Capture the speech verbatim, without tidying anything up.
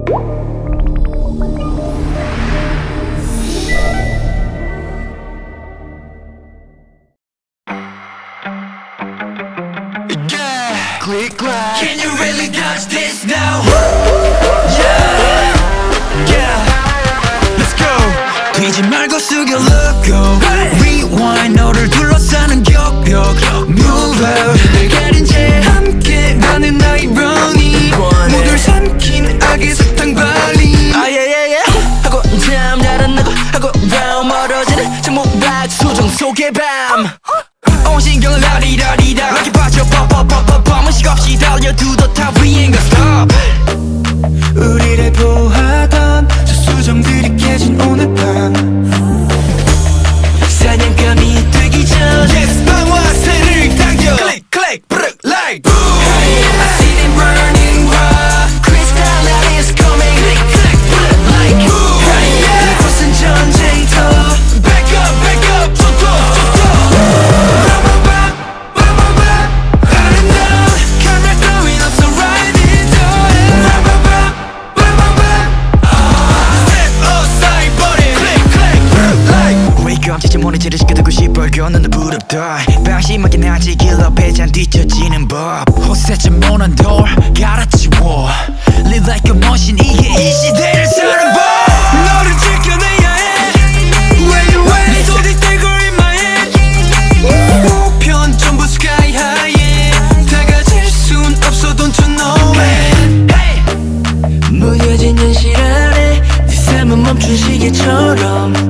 Click clack. Can you really touch this now? Yeah, yeah. Let's go. 뛰지 말고 숙여 look go. Rewind 너를 둘러싸는 격벽. Move out. 늘 가린 채 함께 가는 나의 running. 모두를 삼킨 악의 사탕 발리. Ah yeah yeah yeah. 하고 잠자는 나고 하고 round 멀어지는 정모박 수정 속의 밤. 온 신경을 라리라리라 이렇게 빠져 퍼퍼퍼퍼퍼 무식 없이 달려 to the top we ain't gonna stop. 우리를 보하던 저 수정들이 깨진 오늘 밤 사냥감이 되기 전 Yes 방와 새를 당겨 Click click 브르 like boom I see them burning raw Crystal light is coming Click click 브르 like boom 내 곳은 전쟁터 Back up back up 좋다 좋다 지친 모니터를 시켜두고 싶어 걷는 부럽다 방심하게 나지 길러 배잔 뒤처지는 법 호세쯤 오는 돌 갈아치워 Live like a machine 이게 이 시대를 사는 법 너를 지켜내야 해 Where you at 네 손이 떼고 in my hand 우편 전부 sky high yeah. 다 가질 순 없어 don't you know it hey. 무뎌진 현실 안에 네 삶은 멈춘 시계처럼